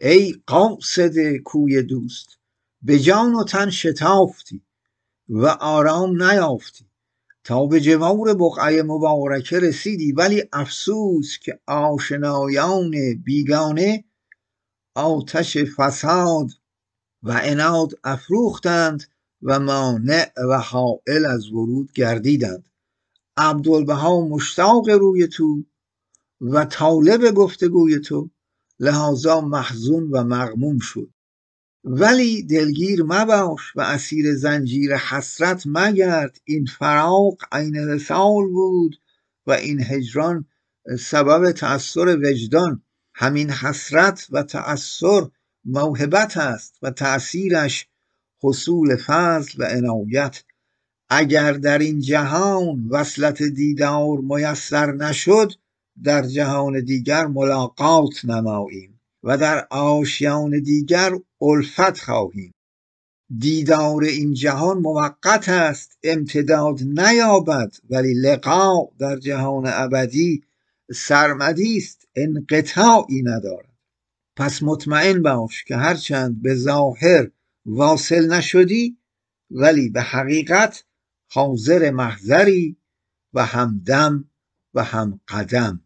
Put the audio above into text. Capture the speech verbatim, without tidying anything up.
ای قاصد کوی دوست، به جان و تن شتافتی و آرام نیافتی تا به جوار بقعه مبارکه رسیدی، ولی افسوس که آشنایان بیگانه آتش فساد و عناد افروختند و مانع و حائل از ورود گردیدند. عبدالبها مشتاق روی تو و طالب گفتگوی تو، لحاظا محزون و مغموم شد. ولی دلگیر مباش و اسیر زنجیر حسرت مگرد، این فراق عین وصال بود و این هجران سبب تأثر وجدان. همین حسرت و تأثر موهبت است و تأثیرش حصول فضل و عنایت. اگر در این جهان وصلت دیدار میسر نشد، در جهان دیگر ملاقات نماییم و در آشیان دیگر الفت خواهیم. دیدار این جهان موقت است، امتداد نیابد، ولی لقاء در جهان ابدی سرمدی است، انقطاعی ندارد. پس مطمئن باش که هرچند به ظاهر واصل نشدی، ولی به حقیقت حاضر محضری و همدم و هم قدم.